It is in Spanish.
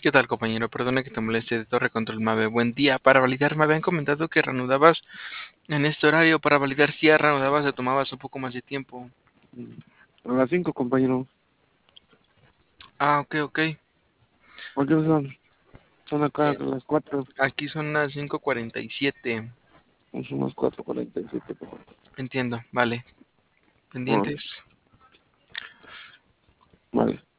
¿Qué tal, compañero? Perdona que te moleste de Torre Control Mave. Buen día. Para validar, me habían comentado que reanudabas en este horario. Para validar si ya reanudabas o tomabas un poco más de tiempo. A las 5, compañero. Ah, ok, ok. ¿Por qué son? Son acá a Eh, las 4. Aquí son las 5:47. Son las 4:47, compañero. Entiendo, vale. Ah, Pendientes. vale.